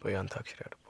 போய் அந்தாக்ஷரி ஆடுப்போம்.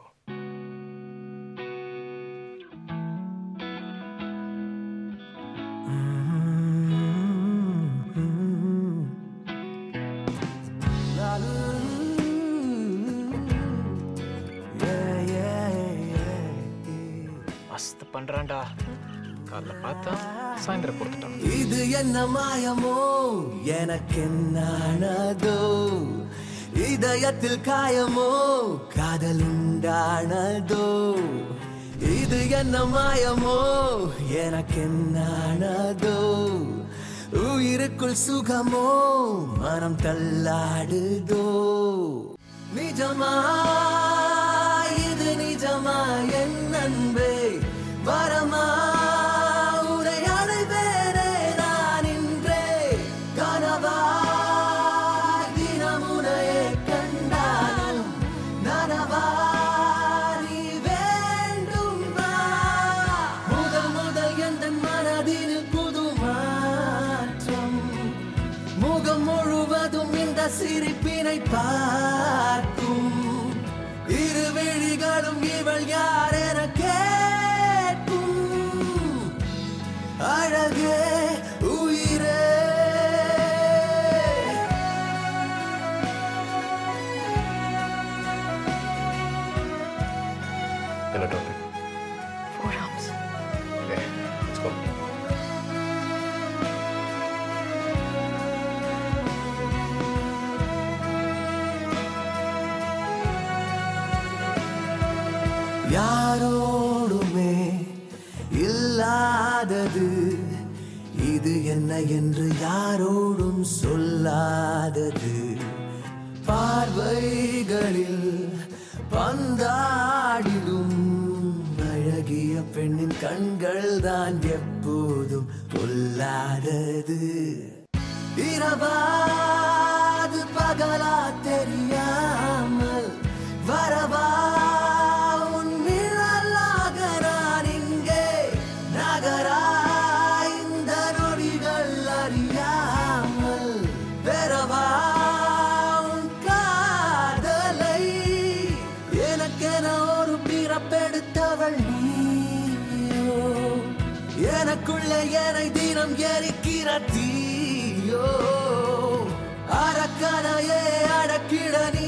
மஸ்து பண்றான்டா. காலைல பார்த்தா சாயந்தரம் கொடுத்துட்டான். இது என்ன மாயமோ எனக்கு என்னானதோ, இதயத்தில் காயமோ காதல் உண்டானதோ. இது என்ன மாயமோ எனக்கு என்னானதோ, உயிருக்குள் சுகமோ மனம் தள்ளாடுதோ. நிஜமா இது நிஜமா என் அன்பே, வரமா உரை அடைவேனே நான் இன்றே. கனவா தினமுனையே கண்டாலும் நனவா நீ வேண்டும் வா. முதல் முதல் எந்த மனதில் புது மாற்றம், முகம் முழுவதும் இந்த சிரிப்பினை பார்க்கும். இரு விழிகளும் இவள் யார் என கேட்கும். அழகே உயிரே என்ன topic? Forearms. Okay, let's go. யாரோடுமே இல்லாதது இது என்ன என்று யாரோடும் சொல்லாதது. பார்வைகளில் பந்தாடிடும் அழகிய பெண்ணின் கண்கள் தான் எப்போதும் கொல்லாதது. இரவாது பகலா தெரியாமல் வரவா உன் நிழலாக நான் இங்கே. நகரா இந்த நொடிகள் அறியாமல் பெறவா உன் காதலை. எனக்கென ஒரு பிறப்பெடுத்தவள் நீயோ, எனக்குள்ளே என்னை தினம் எரிக்கிற தீயோ. அரக்கனையே அடக்கிட நீ